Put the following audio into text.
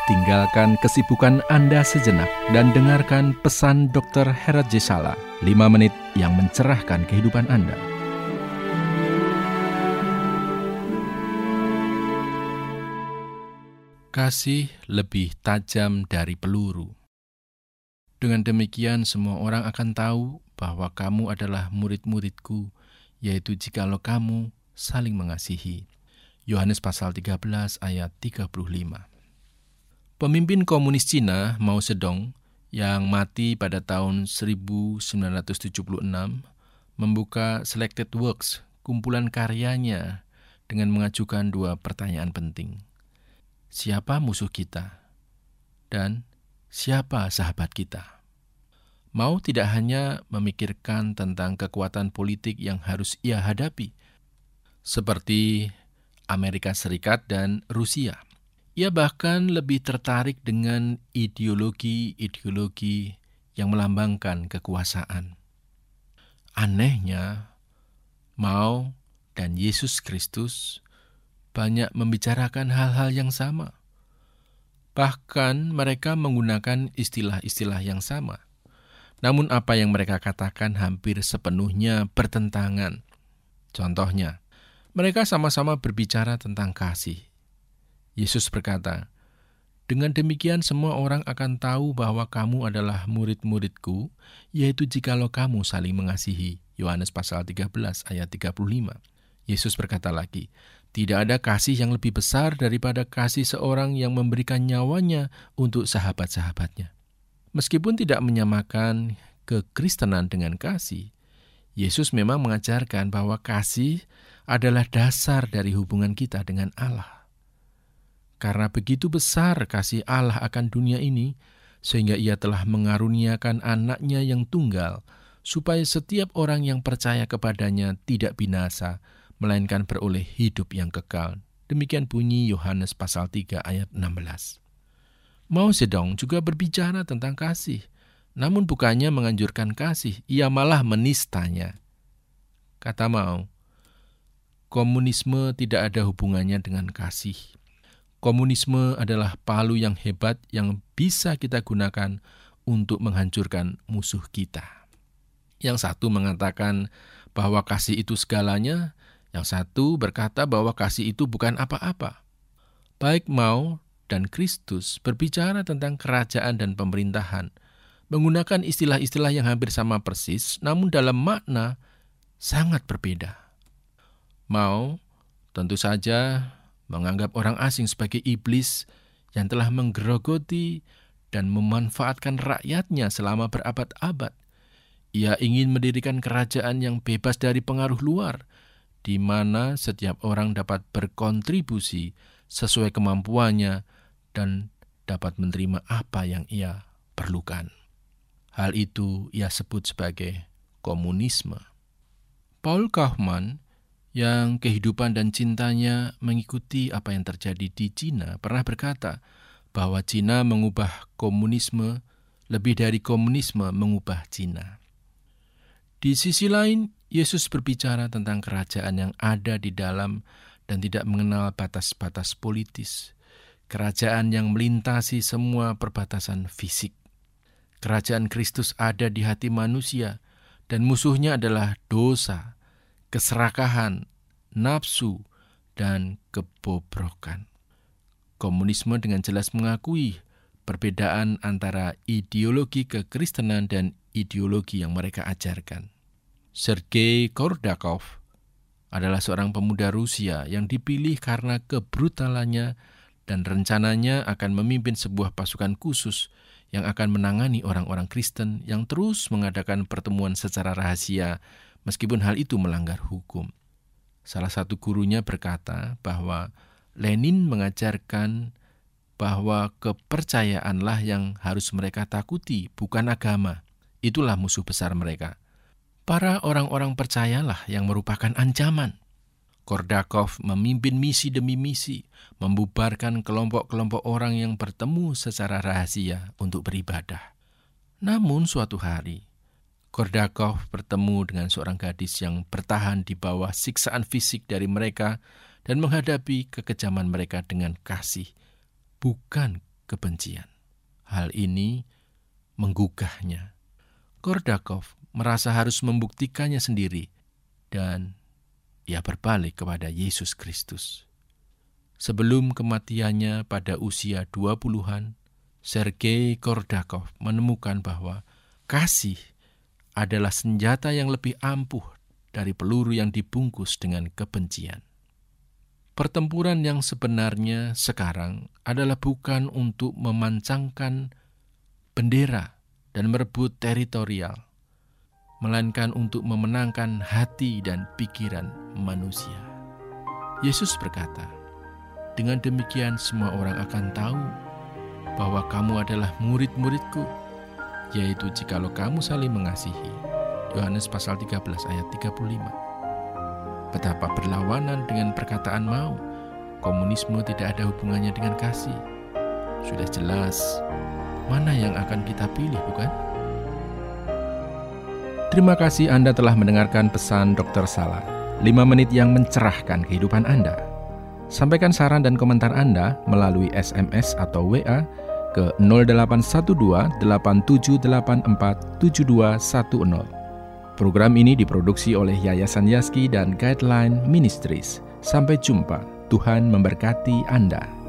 Tinggalkan kesibukan Anda sejenak dan dengarkan pesan Dr. Herat J. Sala, 5 menit yang mencerahkan kehidupan Anda. Kasih lebih tajam dari peluru. Dengan demikian semua orang akan tahu bahwa kamu adalah murid-muridku, yaitu jikalau kamu saling mengasihi. Yohanes pasal 13 ayat 35. Pemimpin komunis Cina, Mao Zedong, yang mati pada tahun 1976, membuka Selected Works, kumpulan karyanya, dengan mengajukan 2 pertanyaan penting. Siapa musuh kita? Dan siapa sahabat kita? Mao tidak hanya memikirkan tentang kekuatan politik yang harus ia hadapi, seperti Amerika Serikat dan Rusia. Ia bahkan lebih tertarik dengan ideologi-ideologi yang melambangkan kekuasaan. Anehnya, Mao dan Yesus Kristus banyak membicarakan hal-hal yang sama. Bahkan mereka menggunakan istilah-istilah yang sama. Namun apa yang mereka katakan hampir sepenuhnya bertentangan. Contohnya, mereka sama-sama berbicara tentang kasih. Yesus berkata, "Dengan demikian semua orang akan tahu bahwa kamu adalah murid-muridku, yaitu jikalau kamu saling mengasihi." Yohanes pasal 13 ayat 35. Yesus berkata lagi, "Tidak ada kasih yang lebih besar daripada kasih seorang yang memberikan nyawanya untuk sahabat-sahabatnya." Meskipun tidak menyamakan kekristenan dengan kasih, Yesus memang mengajarkan bahwa kasih adalah dasar dari hubungan kita dengan Allah. Karena begitu besar kasih Allah akan dunia ini, sehingga ia telah mengaruniakan anaknya yang tunggal, supaya setiap orang yang percaya kepadanya tidak binasa, melainkan beroleh hidup yang kekal. Demikian bunyi Yohanes pasal 3 ayat 16. Mao Zedong juga berbicara tentang kasih, namun bukannya menganjurkan kasih, ia malah menistanya. Kata Mao, komunisme tidak ada hubungannya dengan kasih. Komunisme adalah palu yang hebat yang bisa kita gunakan untuk menghancurkan musuh kita. Yang satu mengatakan bahwa kasih itu segalanya, yang satu berkata bahwa kasih itu bukan apa-apa. Baik Mao dan Kristus berbicara tentang kerajaan dan pemerintahan, menggunakan istilah-istilah yang hampir sama persis, namun dalam makna sangat berbeda. Mao tentu saja menganggap orang asing sebagai iblis yang telah menggerogoti dan memanfaatkan rakyatnya selama berabad-abad. Ia ingin mendirikan kerajaan yang bebas dari pengaruh luar, di mana setiap orang dapat berkontribusi sesuai kemampuannya dan dapat menerima apa yang ia perlukan. Hal itu ia sebut sebagai komunisme. Paul Kaufman, yang kehidupan dan cintanya mengikuti apa yang terjadi di Cina, pernah berkata bahwa Cina mengubah komunisme lebih dari komunisme mengubah Cina. Di sisi lain, Yesus berbicara tentang kerajaan yang ada di dalam dan tidak mengenal batas-batas politis. Kerajaan yang melintasi semua perbatasan fisik. Kerajaan Kristus ada di hati manusia dan musuhnya adalah dosa, keserakahan, nafsu, dan kebobrokan. Komunisme dengan jelas mengakui perbedaan antara ideologi kekristenan dan ideologi yang mereka ajarkan. Sergei Kordakov adalah seorang pemuda Rusia yang dipilih karena kebrutalannya dan rencananya akan memimpin sebuah pasukan khusus yang akan menangani orang-orang Kristen yang terus mengadakan pertemuan secara rahasia meskipun hal itu melanggar hukum. Salah satu gurunya berkata bahwa Lenin mengajarkan bahwa kepercayaanlah yang harus mereka takuti, bukan agama. Itulah musuh besar mereka. Para orang-orang percayalah yang merupakan ancaman. Kordakov memimpin misi demi misi, membubarkan kelompok-kelompok orang yang bertemu secara rahasia untuk beribadah. Namun suatu hari, Kordakov bertemu dengan seorang gadis yang bertahan di bawah siksaan fisik dari mereka dan menghadapi kekejaman mereka dengan kasih, bukan kebencian. Hal ini menggugahnya. Kordakov merasa harus membuktikannya sendiri dan ia berbalik kepada Yesus Kristus. Sebelum kematiannya pada usia 20-an, Sergei Kordakov menemukan bahwa kasih adalah senjata yang lebih ampuh dari peluru yang dibungkus dengan kebencian. Pertempuran yang sebenarnya sekarang adalah bukan untuk memancangkan bendera dan merebut teritorial, melainkan untuk memenangkan hati dan pikiran manusia. Yesus berkata, "Dengan demikian semua orang akan tahu bahwa kamu adalah murid-muridku, yaitu jikalau kamu saling mengasihi." Yohanes pasal 13 ayat 35. Betapa berlawanan dengan perkataan mau. Komunisme tidak ada hubungannya dengan kasih. Sudah jelas mana yang akan kita pilih, bukan? Terima kasih Anda telah mendengarkan pesan Dr. Salar, 5 menit yang mencerahkan kehidupan Anda. Sampaikan saran dan komentar Anda melalui SMS atau WA ke 0812 8784 7210. Program ini diproduksi oleh Yayasan Yaski dan Guideline Ministries. Sampai jumpa. Tuhan memberkati Anda.